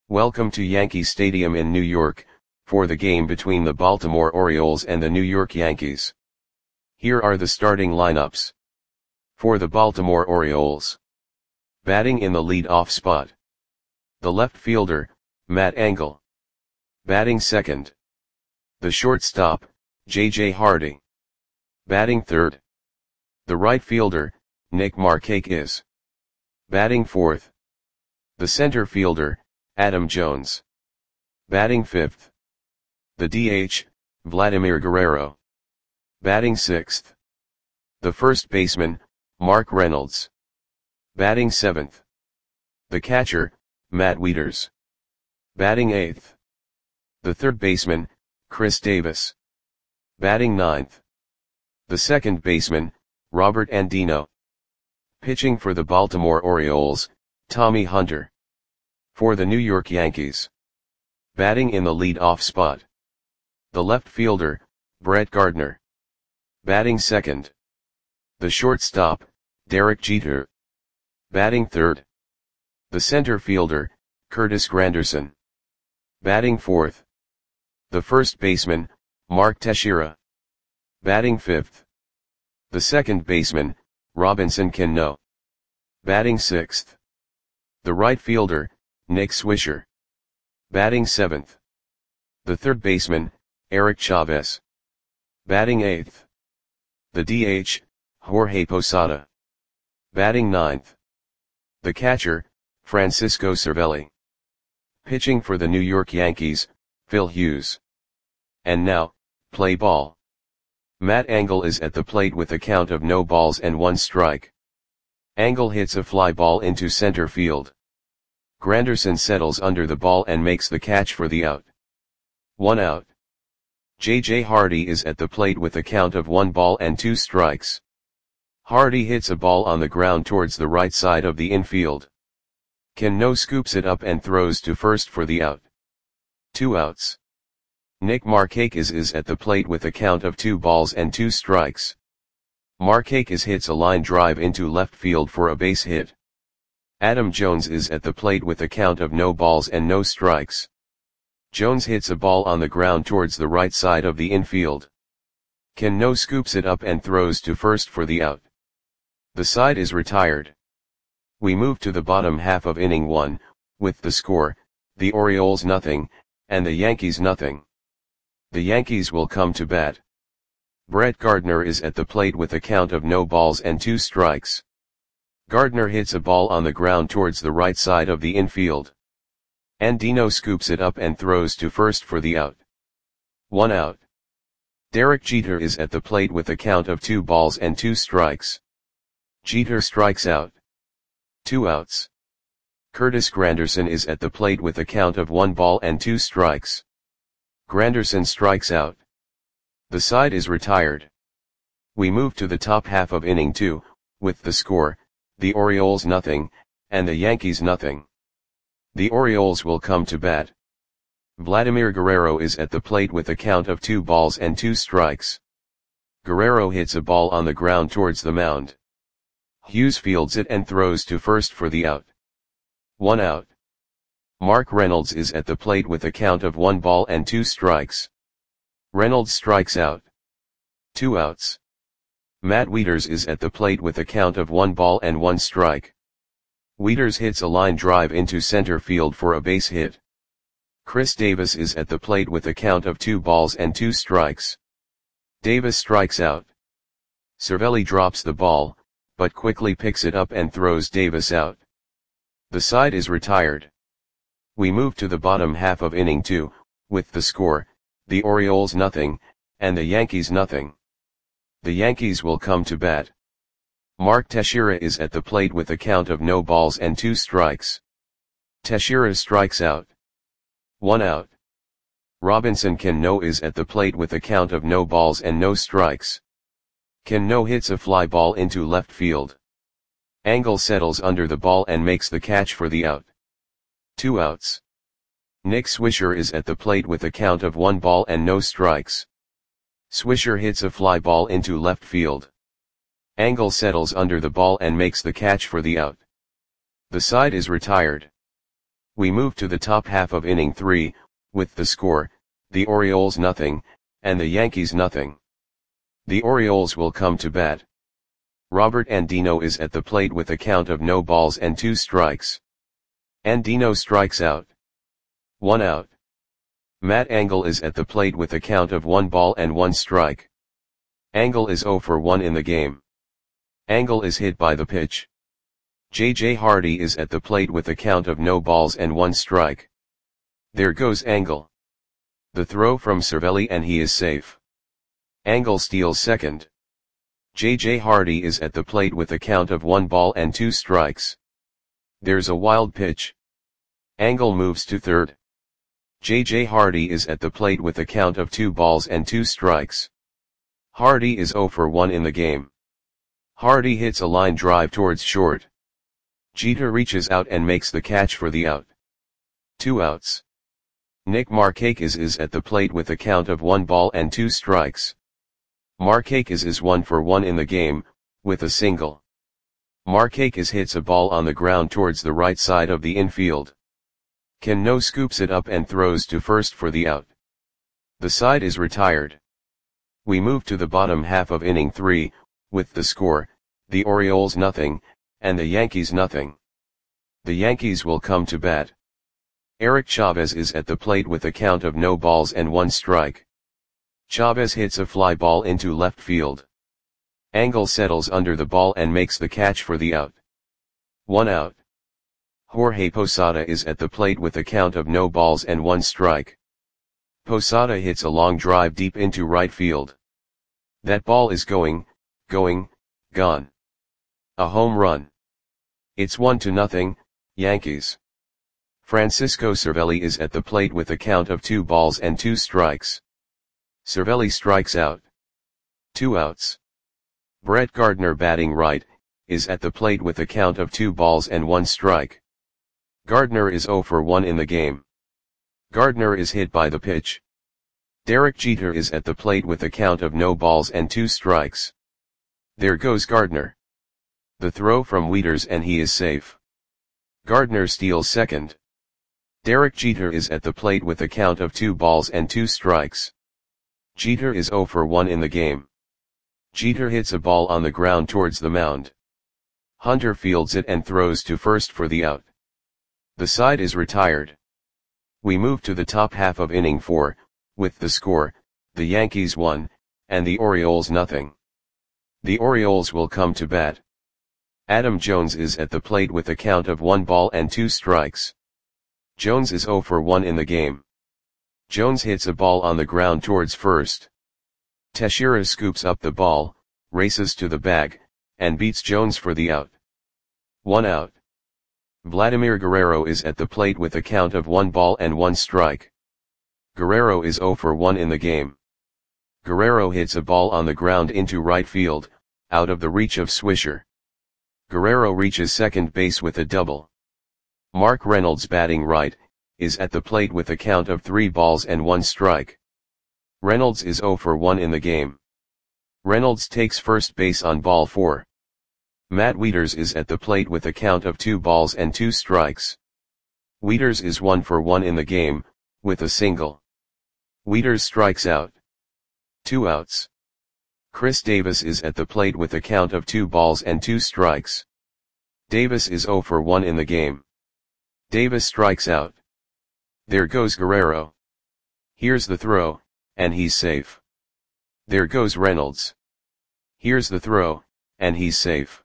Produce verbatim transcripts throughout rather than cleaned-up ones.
Welcome to Yankee Stadium in New York, for the game between the Baltimore Orioles and the New York Yankees. Here are the starting lineups. For the Baltimore Orioles. Batting in the lead-off spot. The left fielder, Matt Engel. Batting second. The shortstop, J J Hardy. Batting third. The right fielder, Nick Markakis. Batting fourth. The center fielder, Adam Jones. Batting fifth. The D H, Vladimir Guerrero. Batting sixth. The first baseman, Mark Reynolds. Batting seventh. The catcher, Matt Wieters. Batting eighth. The third baseman, Chris Davis. Batting ninth. The second baseman, Robert Andino. Pitching for the Baltimore Orioles, Tommy Hunter. For the New York Yankees. Batting in the lead-off spot. The left fielder, Brett Gardner. Batting second. The shortstop, Derek Jeter. Batting third. The center fielder, Curtis Granderson. Batting fourth. The first baseman, Mark Teixeira. Batting fifth. The second baseman, Robinson Cano. Batting sixth. The right fielder, Nick Swisher. Batting seventh. The third baseman, Eric Chavez. Batting eighth. The D H, Jorge Posada. Batting ninth. The catcher, Francisco Cervelli. Pitching for the New York Yankees, Phil Hughes. And now, play ball. Matt Engel is at the plate with a count of no balls and one strike. Engel hits a fly ball into center field. Granderson settles under the ball and makes the catch for the out. One out. J J Hardy is at the plate with a count of one ball and two strikes. Hardy hits a ball on the ground towards the right side of the infield. Cano scoops it up and throws to first for the out. Two outs. Nick Markakis is at the plate with a count of two balls and two strikes. Markakis hits a line drive into left field for a base hit. Adam Jones is at the plate with a count of no balls and no strikes. Jones hits a ball on the ground towards the right side of the infield. Cano scoops it up and throws to first for the out. The side is retired. We move to the bottom half of inning one, with the score, the Orioles nothing, and the Yankees nothing. The Yankees will come to bat. Brett Gardner is at the plate with a count of no balls and two strikes. Gardner hits a ball on the ground towards the right side of the infield. Andino scoops it up and throws to first for the out. One out. Derek Jeter is at the plate with a count of two balls and two strikes. Jeter strikes out. Two outs. Curtis Granderson is at the plate with a count of one ball and two strikes. Granderson strikes out. The side is retired. We move to the top half of inning two, with the score, the Orioles nothing, and the Yankees nothing. The Orioles will come to bat. Vladimir Guerrero is at the plate with a count of two balls and two strikes. Guerrero hits a ball on the ground towards the mound. Hughes fields it and throws to first for the out. One out. Mark Reynolds is at the plate with a count of one ball and two strikes. Reynolds strikes out. Two outs. Matt Wieters is at the plate with a count of one ball and one strike. Wieters hits a line drive into center field for a base hit. Chris Davis is at the plate with a count of two balls and two strikes. Davis strikes out. Cervelli drops the ball, but quickly picks it up and throws Davis out. The side is retired. We move to the bottom half of inning two, with the score, the Orioles nothing, and the Yankees nothing. The Yankees will come to bat. Mark Teixeira is at the plate with a count of no balls and two strikes. Teixeira strikes out. One out. Robinson Cano is at the plate with a count of no balls and no strikes. Cano hits a fly ball into left field. Engel settles under the ball and makes the catch for the out. Two outs. Nick Swisher is at the plate with a count of one ball and no strikes. Swisher hits a fly ball into left field. Engel settles under the ball and makes the catch for the out. The side is retired. We move to the top half of inning three, with the score, the Orioles nothing, and the Yankees nothing. The Orioles will come to bat. Robert Andino is at the plate with a count of no balls and two strikes. Andino strikes out. One out. Matt Engel is at the plate with a count of one ball and one strike. Engel is zero for one in the game. Engel is hit by the pitch. J J Hardy is at the plate with a count of no balls and one strike. There goes Engel. The throw from Cervelli and he is safe. Engel steals second. J J Hardy is at the plate with a count of one ball and two strikes. There's a wild pitch. Engel moves to third. J J Hardy is at the plate with a count of two balls and two strikes. Hardy is zero for one in the game. Hardy hits a line drive towards short. Jeter reaches out and makes the catch for the out. Two outs. Nick Markakis is at the plate with a count of one ball and two strikes. Markakis is one for one in the game, with a single. Markakis hits a ball on the ground towards the right side of the infield. Cano scoops it up and throws to first for the out. The side is retired. We move to the bottom half of inning three, with the score, the Orioles nothing, and the Yankees nothing. The Yankees will come to bat. Eric Chavez is at the plate with a count of no balls and one strike. Chavez hits a fly ball into left field. Engel settles under the ball and makes the catch for the out. One out. Jorge Posada is at the plate with a count of no balls and one strike. Posada hits a long drive deep into right field. That ball is going, going, gone. A home run. It's one to nothing, Yankees. Francisco Cervelli is at the plate with a count of two balls and two strikes. Cervelli strikes out. Two outs. Brett Gardner, batting right, is at the plate with a count of two balls and one strike. Gardner is zero for one in the game. Gardner is hit by the pitch. Derek Jeter is at the plate with a count of no balls and two strikes. There goes Gardner. The throw from Wieters and he is safe. Gardner steals second. Derek Jeter is at the plate with a count of two balls and two strikes. Jeter is zero for one in the game. Jeter hits a ball on the ground towards the mound. Hunter fields it and throws to first for the out. The side is retired. We move to the top half of inning four, with the score, the Yankees one, and the Orioles nothing. The Orioles will come to bat. Adam Jones is at the plate with a count of one ball and two strikes. Jones is zero for one in the game. Jones hits a ball on the ground towards first. Teixeira scoops up the ball, races to the bag, and beats Jones for the out. One out. Vladimir Guerrero is at the plate with a count of one ball and one strike. Guerrero is zero for one in the game. Guerrero hits a ball on the ground into right field, out of the reach of Swisher. Guerrero reaches second base with a double. Mark Reynolds, batting right, is at the plate with a count of three balls and one strike. Reynolds is zero for one in the game. Reynolds takes first base on ball four. Matt Wieters is at the plate with a count of two balls and two strikes. Wieters is one for one in the game, with a single. Wieters strikes out. Two outs. Chris Davis is at the plate with a count of two balls and two strikes. Davis is zero for one in the game. Davis strikes out. There goes Guerrero. Here's the throw, and he's safe. There goes Reynolds. Here's the throw, and he's safe.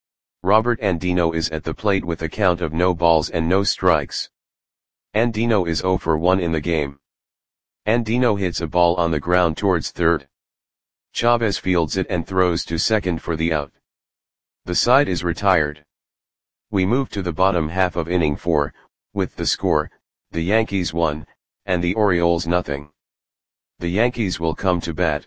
Robert Andino is at the plate with a count of no balls and no strikes. Andino is zero for one in the game. Andino hits a ball on the ground towards third. Chavez fields it and throws to second for the out. The side is retired. We move to the bottom half of inning four, with the score, the Yankees one, and the Orioles nothing. The Yankees will come to bat.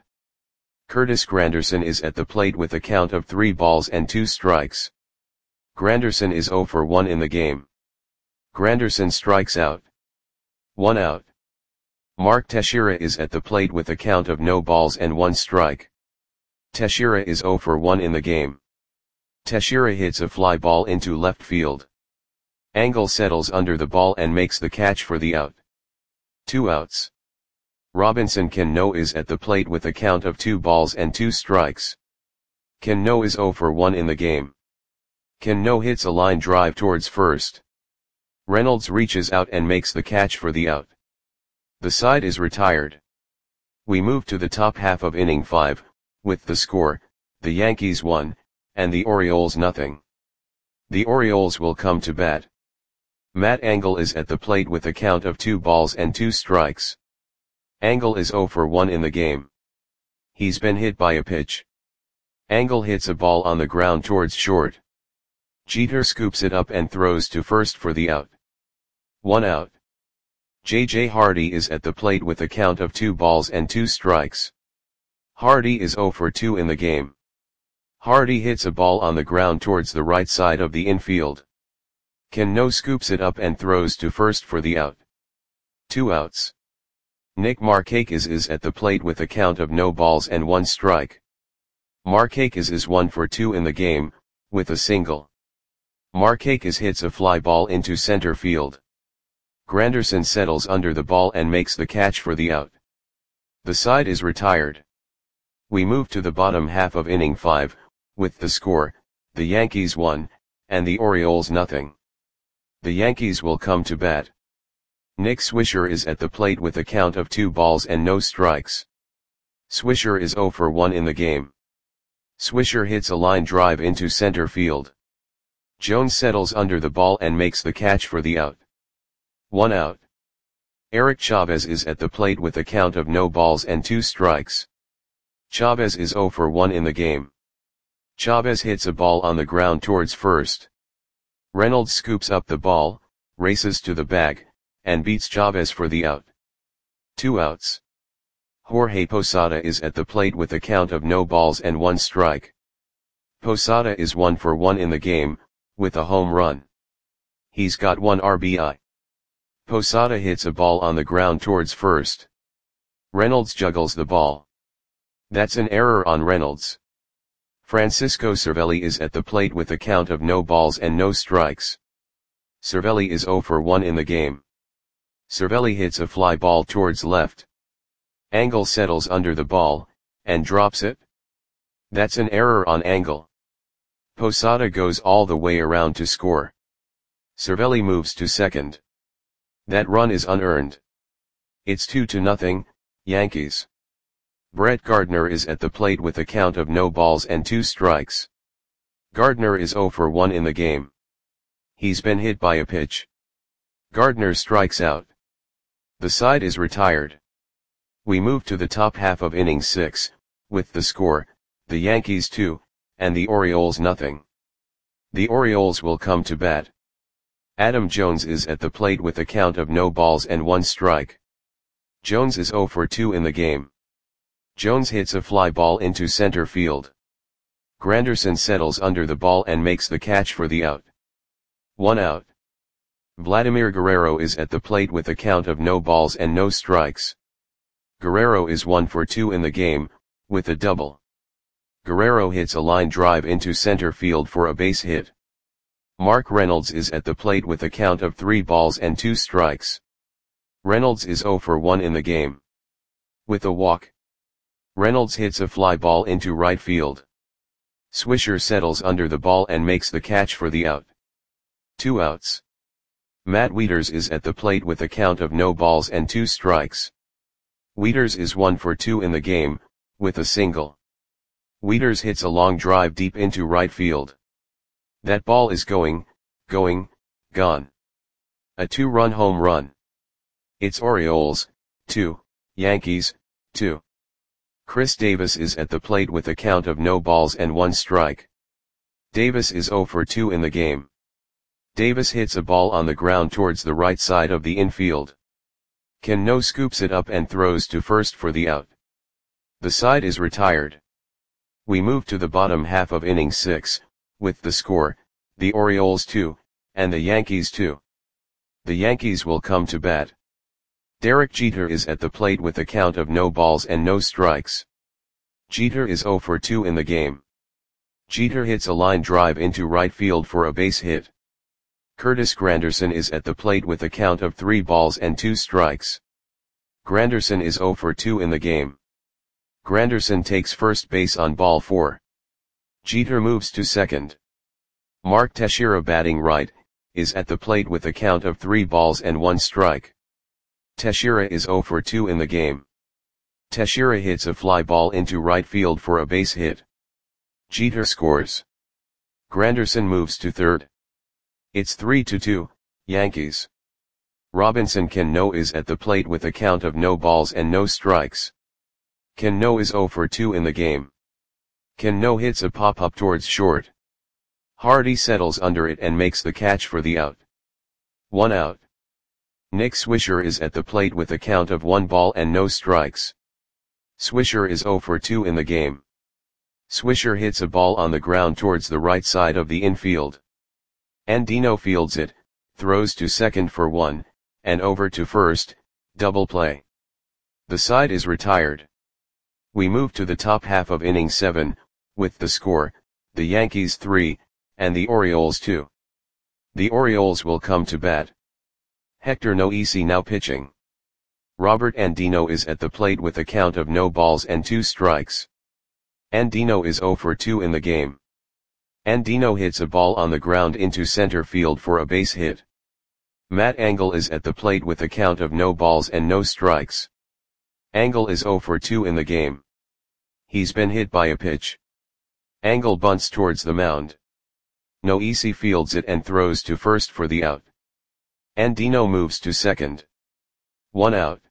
Curtis Granderson is at the plate with a count of three balls and two strikes. Granderson is zero for one in the game. Granderson strikes out. One out. Mark Teixeira is at the plate with a count of no balls and one strike. Teixeira is zero for one in the game. Teixeira hits a fly ball into left field. Angle settles under the ball and makes the catch for the out. Two outs. Robinson Cano is at the plate with a count of two balls and two strikes. Cano is oh for one in the game. Cano hits a line drive towards first. Reynolds reaches out and makes the catch for the out. The side is retired. We move to the top half of inning five, with the score, the Yankees one, and the Orioles nothing. The Orioles will come to bat. Matt Angle is at the plate with a count of two balls and two strikes. Angle is oh for one in the game. He's been hit by a pitch. Angle hits a ball on the ground towards short. Jeter scoops it up and throws to first for the out. One out. J J Hardy is at the plate with a count of two balls and two strikes. Hardy is oh for two in the game. Hardy hits a ball on the ground towards the right side of the infield. Cano scoops it up and throws to first for the out. Two outs. Nick Markakis is at the plate with a count of no balls and one strike. Markakis is one for two in the game, with a single. Markakis hits a fly ball into center field. Granderson settles under the ball and makes the catch for the out. The side is retired. We move to the bottom half of inning five, with the score, the Yankees one, and the Orioles nothing. The Yankees will come to bat. Nick Swisher is at the plate with a count of two balls and no strikes. Swisher is oh for one in the game. Swisher hits a line drive into center field. Jones settles under the ball and makes the catch for the out. One out. Eric Chavez is at the plate with a count of no balls and two strikes. Chavez is oh for one in the game. Chavez hits a ball on the ground towards first. Reynolds scoops up the ball, races to the bag, and beats Chavez for the out. Two outs. Jorge Posada is at the plate with a count of no balls and one strike. Posada is one for one in the game, with a home run. He's got one R B I. Posada hits a ball on the ground towards first. Reynolds juggles the ball. That's an error on Reynolds. Francisco Cervelli is at the plate with a count of no balls and no strikes. Cervelli is oh for one in the game. Cervelli hits a fly ball towards left. Angle settles under the ball, and drops it. That's an error on Angle. Posada goes all the way around to score. Cervelli moves to second. That run is unearned. It's two to nothing, Yankees. Brett Gardner is at the plate with a count of no balls and two strikes. Gardner is oh for one in the game. He's been hit by a pitch. Gardner strikes out. The side is retired. We move to the top half of inning six, with the score, the Yankees two, and the Orioles nothing. The Orioles will come to bat. Adam Jones is at the plate with a count of no balls and one strike. Jones is oh for two in the game. Jones hits a fly ball into center field. Granderson settles under the ball and makes the catch for the out. One out. Vladimir Guerrero is at the plate with a count of no balls and no strikes. Guerrero is one for two in the game, with a double. Guerrero hits a line drive into center field for a base hit. Mark Reynolds is at the plate with a count of three balls and two strikes. Reynolds is oh for one in the game. With a walk. Reynolds hits a fly ball into right field. Swisher settles under the ball and makes the catch for the out. Two outs. Matt Wieters is at the plate with a count of no balls and two strikes. Wieters is one for two in the game, with a single. Wieters hits a long drive deep into right field. That ball is going, going, gone. A two-run home run. It's Orioles, two, Yankees, two. Chris Davis is at the plate with a count of no balls and one strike. Davis is oh for two in the game. Davis hits a ball on the ground towards the right side of the infield. Cano scoops it up and throws to first for the out. The side is retired. We move to the bottom half of inning six, with the score, the Orioles two, and the Yankees two. The Yankees will come to bat. Derek Jeter is at the plate with a count of no balls and no strikes. Jeter is oh for two in the game. Jeter hits a line drive into right field for a base hit. Curtis Granderson is at the plate with a count of three balls and two strikes. Granderson is zero for two in the game. Granderson takes first base on ball four. Jeter moves to second. Mark Teixeira, batting right, is at the plate with a count of three balls and one strike. Teixeira is zero for two in the game. Teixeira hits a fly ball into right field for a base hit. Jeter scores. Granderson moves to third. It's three to two, Yankees. Robinson Cano is at the plate with a count of no balls and no strikes. Cano is zero for two in the game. Cano hits a pop-up towards short. Hardy settles under it and makes the catch for the out. One out. Nick Swisher is at the plate with a count of one ball and no strikes. Swisher is zero for two in the game. Swisher hits a ball on the ground towards the right side of the infield. Andino fields it, throws to second for one, and over to first, double play. The side is retired. We move to the top half of inning seven, with the score, the Yankees three, and the Orioles two. The Orioles will come to bat. Hector Noesi now pitching. Robert Andino is at the plate with a count of no balls and two strikes. Andino is zero for two in the game. Andino hits a ball on the ground into center field for a base hit. Matt Engel is at the plate with a count of no balls and no strikes. Engel is zero for two in the game. He's been hit by a pitch. Engel bunts towards the mound. Noesi fields it and throws to first for the out. Andino moves to second. One out.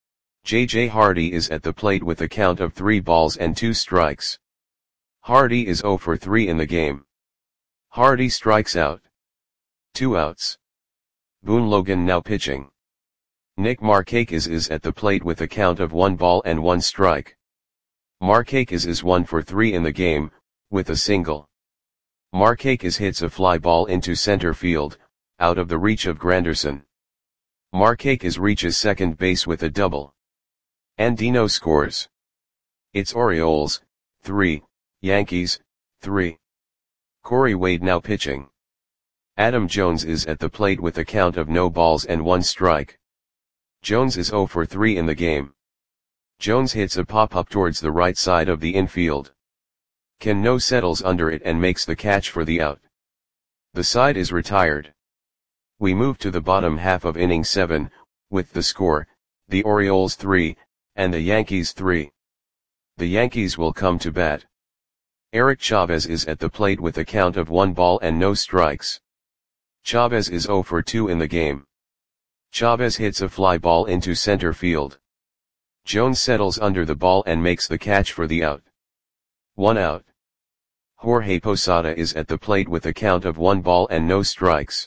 J J Hardy is at the plate with a count of three balls and two strikes. Hardy is zero for three in the game. Hardy strikes out. Two outs. Boone Logan now pitching. Nick Markakis is at the plate with a count of one ball and one strike. Markakis is one for three in the game, with a single. Markakis hits a fly ball into center field, out of the reach of Granderson. Markakis reaches second base with a double. Andino scores. It's Orioles, three, Yankees, three. Corey Wade now pitching. Adam Jones is at the plate with a count of no balls and one strike. Jones is zero for three in the game. Jones hits a pop-up towards the right side of the infield. Cano settles under it and makes the catch for the out. The side is retired. We move to the bottom half of inning seven, with the score, the Orioles three, and the Yankees three. The Yankees will come to bat. Eric Chavez is at the plate with a count of one ball and no strikes. Chavez is zero for two in the game. Chavez hits a fly ball into center field. Jones settles under the ball and makes the catch for the out. One out. Jorge Posada is at the plate with a count of one ball and no strikes.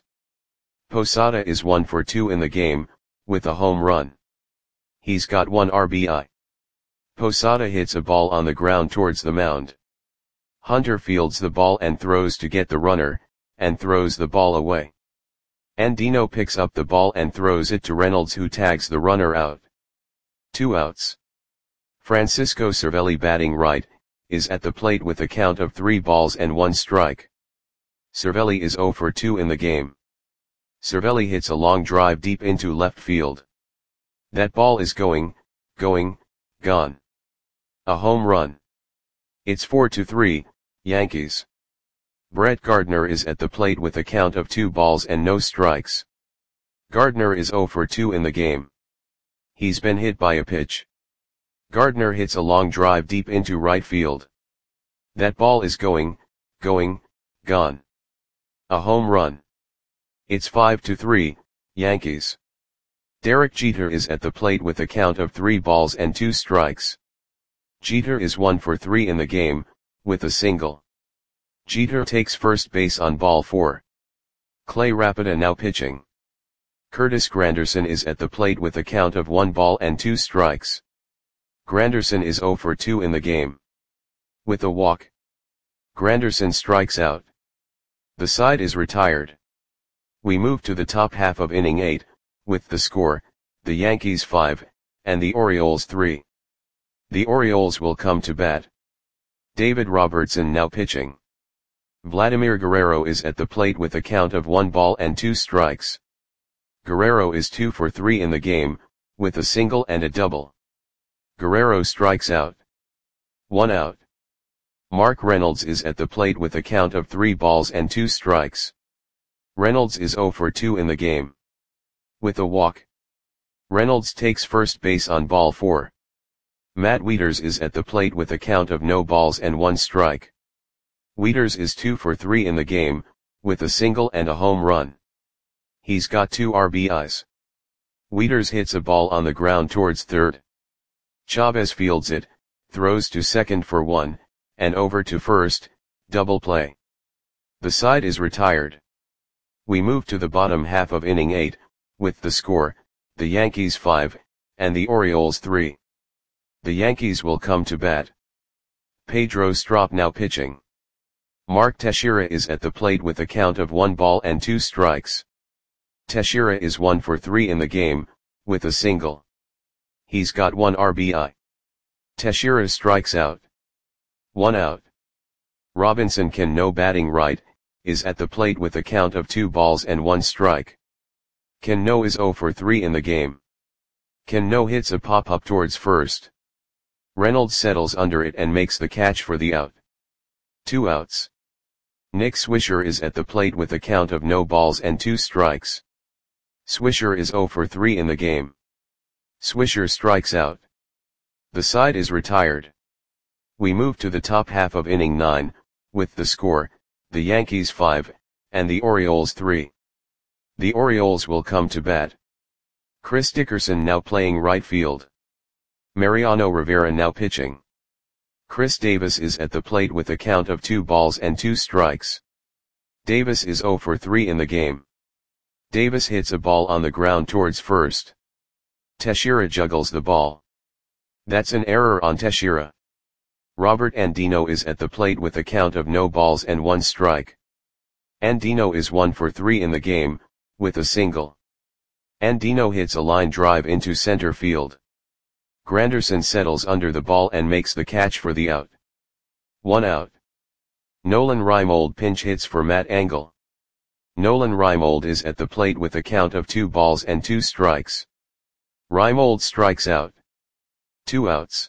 Posada is one for two in the game, with a home run. He's got one R B I. Posada hits a ball on the ground towards the mound. Hunter fields the ball and throws to get the runner, and throws the ball away. Andino picks up the ball and throws it to Reynolds, who tags the runner out. Two outs. Francisco Cervelli, batting right, is at the plate with a count of three balls and one strike. Cervelli is zero for two in the game. Cervelli hits a long drive deep into left field. That ball is going, going, gone. A home run. It's four to three, Yankees. Brett Gardner is at the plate with a count of two balls and no strikes. Gardner is zero for two in the game. He's been hit by a pitch. Gardner hits a long drive deep into right field. That ball is going, going, gone. A home run. It's five to three, Yankees. Derek Jeter is at the plate with a count of three balls and two strikes. Jeter is one for three in the game, with a single. Jeter takes first base on ball four. Clay Rapida now pitching. Curtis Granderson is at the plate with a count of one ball and two strikes. Granderson is zero for two in the game. With a walk. Granderson strikes out. The side is retired. We move to the top half of inning eight, with the score, the Yankees five, and the Orioles three. The Orioles will come to bat. David Robertson now pitching. Vladimir Guerrero is at the plate with a count of one ball and two strikes. Guerrero is two for three in the game, with a single and a double. Guerrero strikes out. One out. Mark Reynolds is at the plate with a count of three balls and two strikes. Reynolds is zero for two in the game. With a walk. Reynolds takes first base on ball four. Matt Wieters is at the plate with a count of no balls and one strike. Wieters is two for three in the game, with a single and a home run. He's got two R B Is. Wieters hits a ball on the ground towards third. Chavez fields it, throws to second for one, and over to first, double play. The side is retired. We move to the bottom half of inning eight, with the score, the Yankees five, and the Orioles three. The Yankees will come to bat. Pedro Strop now pitching. Mark Teixeira is at the plate with a count of one ball and two strikes. Teixeira is one for three in the game, with a single. He's got one R B I. Teixeira strikes out. One out. Robinson Cano batting right, is at the plate with a count of two balls and one strike. Cano is zero for three in the game. Cano hits a pop-up towards first. Reynolds settles under it and makes the catch for the out. Two outs. Nick Swisher is at the plate with a count of no balls and two strikes. Swisher is zero for three in the game. Swisher strikes out. The side is retired. We move to the top half of inning nine, with the score, the Yankees five, and the Orioles three. The Orioles will come to bat. Chris Dickerson now playing right field. Mariano Rivera now pitching. Chris Davis is at the plate with a count of two balls and two strikes. Davis is zero for three in the game. Davis hits a ball on the ground towards first. Teixeira juggles the ball. That's an error on Teixeira. Robert Andino is at the plate with a count of no balls and one strike. Andino is one for three in the game, with a single. Andino hits a line drive into center field. Granderson settles under the ball and makes the catch for the out. One out. Nolan Reimold pinch hits for Matt Engel. Nolan Reimold is at the plate with a count of two balls and two strikes. Reimold strikes out. Two outs.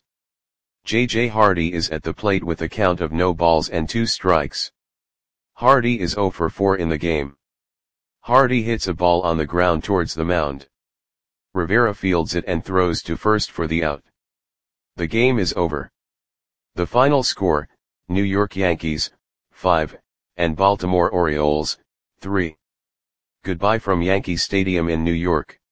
J J Hardy is at the plate with a count of no balls and two strikes. Hardy is zero for four in the game. Hardy hits a ball on the ground towards the mound. Rivera fields it and throws to first for the out. The game is over. The final score, New York Yankees, five, and Baltimore Orioles, three. Goodbye from Yankee Stadium in New York.